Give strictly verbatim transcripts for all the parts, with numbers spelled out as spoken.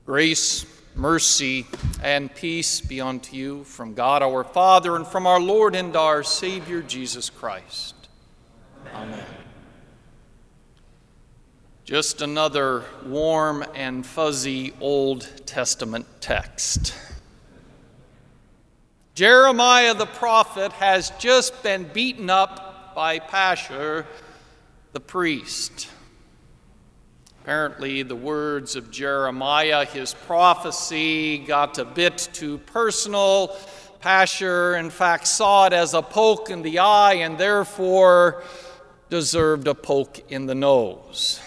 Grace, mercy, and peace be unto you from God our Father and from our Lord and our Savior Jesus Christ. Amen. Just another warm and fuzzy Old Testament text. Jeremiah the prophet has just been beaten up by Pashur the priest. Apparently, the words of Jeremiah, his prophecy, got a bit too personal. Pashur, in fact, saw it as a poke in the eye and therefore deserved a poke in the nose.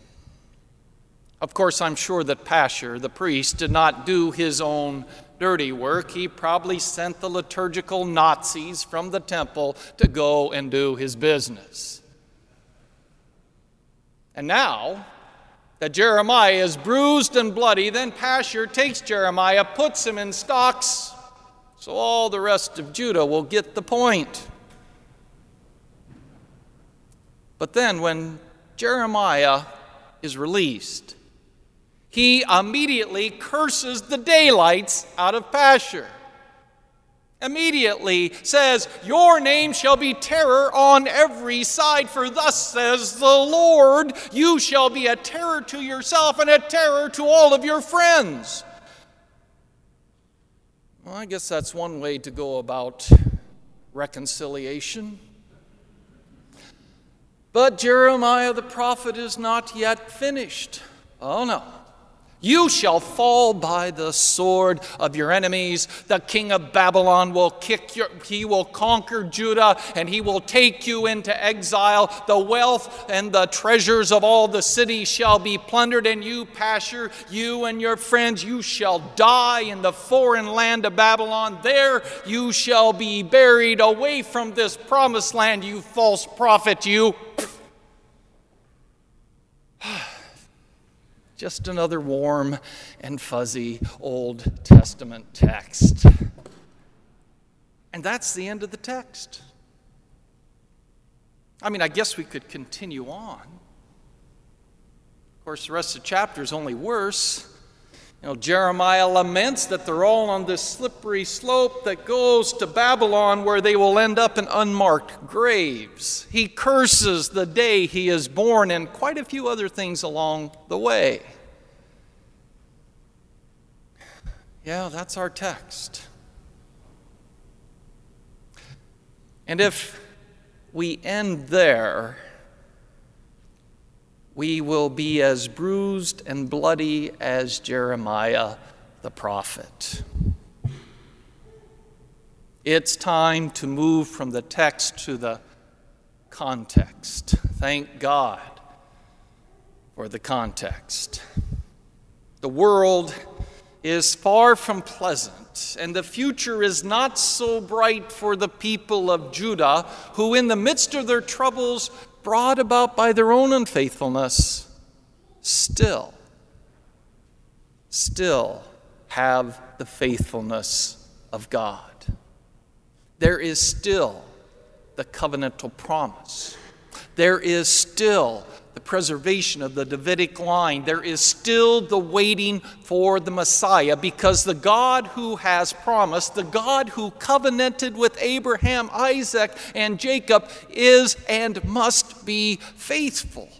Of course, I'm sure that Pashur, the priest, did not do his own dirty work. He probably sent the liturgical Nazis from the temple to go and do his business. And now that Jeremiah is bruised and bloody, then Pashur takes Jeremiah, puts him in stocks, so all the rest of Judah will get the point. But then when Jeremiah is released, he immediately curses the daylights out of Pashur. Immediately says, "Your name shall be terror on every side, for thus says the Lord, you shall be a terror to yourself and a terror to all of your friends." Well, I guess that's one way to go about reconciliation. But Jeremiah the prophet is not yet finished. Oh no. You shall fall by the sword of your enemies. The king of Babylon will kick your, he will conquer Judah, and he will take you into exile. The wealth and the treasures of all the cities shall be plundered, and you, Pashur, you and your friends, you shall die in the foreign land of Babylon. There you shall be buried away from this promised land, you false prophet, you. Just another warm and fuzzy Old Testament text. And that's the end of the text. I mean, I guess we could continue on. Of course, the rest of the chapter is only worse. You know, Jeremiah laments that they're all on this slippery slope that goes to Babylon, where they will end up in unmarked graves. He curses the day he is born and quite a few other things along the way. Yeah, that's our text. And if we end there, we will be as bruised and bloody as Jeremiah the prophet. It's time to move from the text to the context. Thank God for the context. The world is far from pleasant, and the future is not so bright for the people of Judah, who in the midst of their troubles brought about by their own unfaithfulness, still, still have the faithfulness of God. There is still the covenantal promise. There is still the preservation of the Davidic line. There is still the waiting for the Messiah, because the God who has promised, the God who covenanted with Abraham, Isaac, and Jacob is and must be faithful.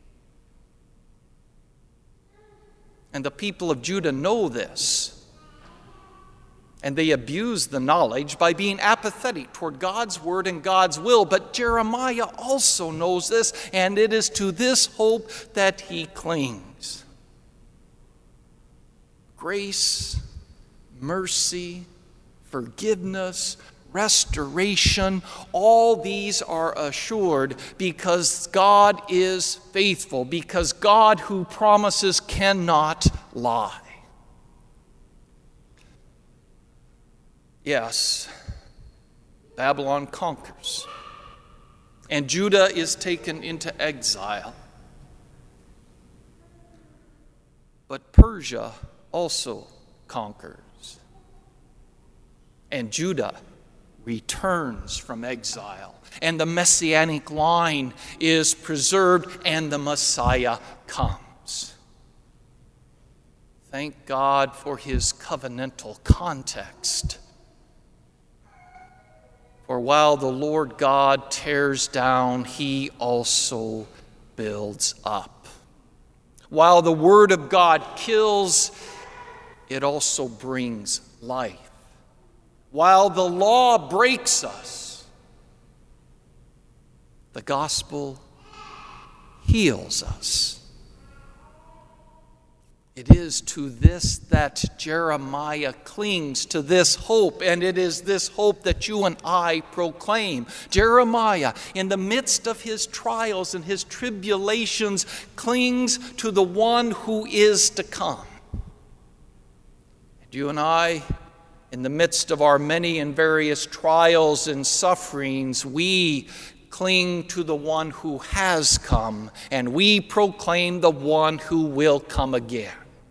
And the people of Judah know this. And they abuse the knowledge by being apathetic toward God's word and God's will. But Jeremiah also knows this, and it is to this hope that he clings. Grace, mercy, forgiveness, restoration, all these are assured because God is faithful, because God who promises cannot lie. Yes, Babylon conquers, and Judah is taken into exile. But Persia also conquers, and Judah returns from exile, and the messianic line is preserved, and the Messiah comes. Thank God for his covenantal context. For while the Lord God tears down, he also builds up. While the word of God kills, it also brings life. While the law breaks us, the gospel heals us. It is to this that Jeremiah clings, to this hope, and it is this hope that you and I proclaim. Jeremiah, in the midst of his trials and his tribulations, clings to the one who is to come. And you and I, in the midst of our many and various trials and sufferings, we cling to the one who has come, and we proclaim the one who will come again.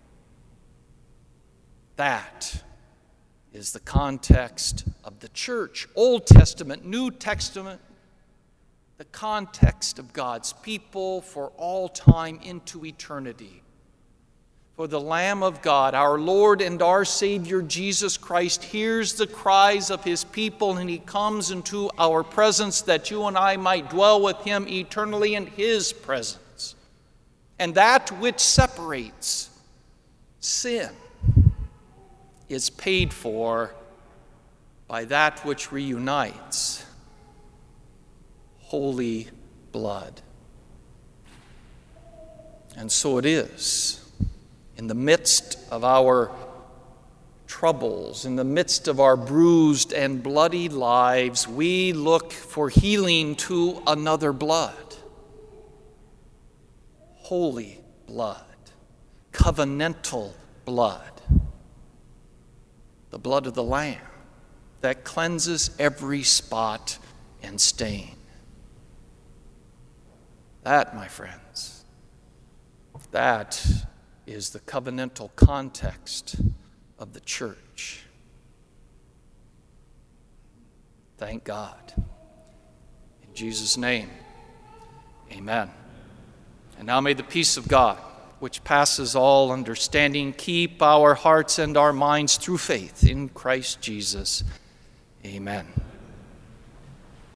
That is the context of the church, Old Testament, New Testament, the context of God's people for all time into eternity. For the Lamb of God, our Lord and our Savior Jesus Christ, hears the cries of his people, and he comes into our presence that you and I might dwell with him eternally in his presence. And that which separates sin is paid for by that which reunites, holy blood. And so it is, in the midst of our troubles, in the midst of our bruised and bloody lives, we look for healing to another blood. Holy blood, covenantal blood. The blood of the Lamb that cleanses every spot and stain. That, my friends, that is the covenantal context of the church. Thank God. In Jesus' name, amen. And now may the peace of God, which passes all understanding, keep our hearts and our minds through faith in Christ Jesus. Amen.